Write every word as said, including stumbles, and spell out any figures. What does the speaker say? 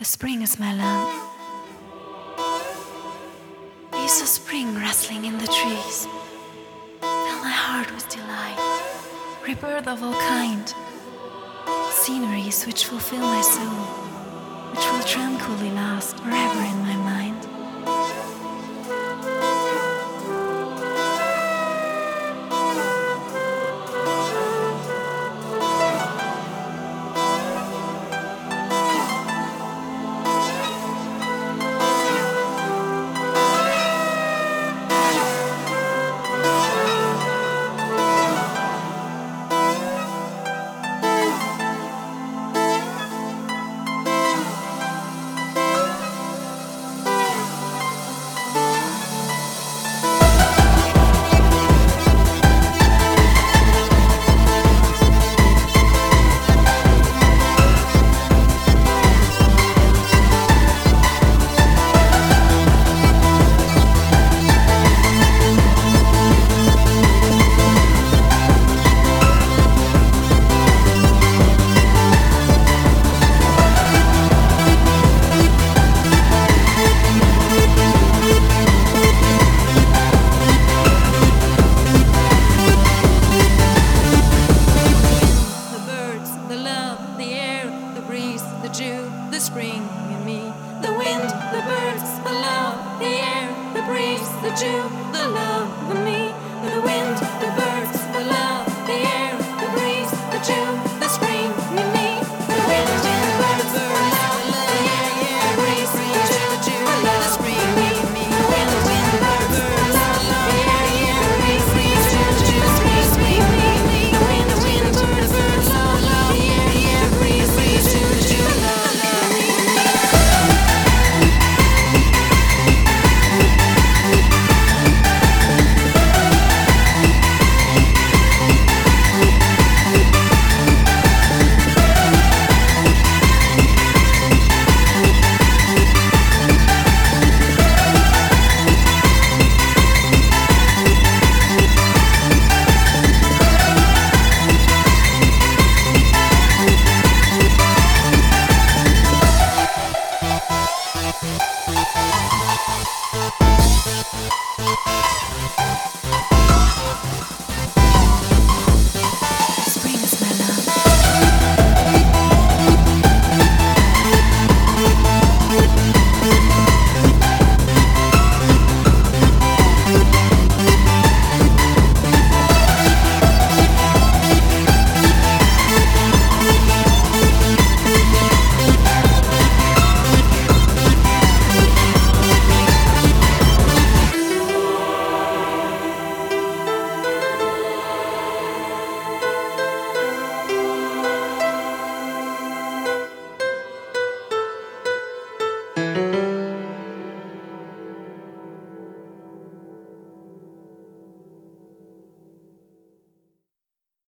spring is my love. You saw spring rustling in the trees. Fill my heart with delight, rebirth of all kind, sceneries which fulfill my soul, which will tranquilly last forever in my mind. The Dew, the spring in me, the wind, the birds, the love, the air, the breeze, the dew, the love in me, the wind, the birds.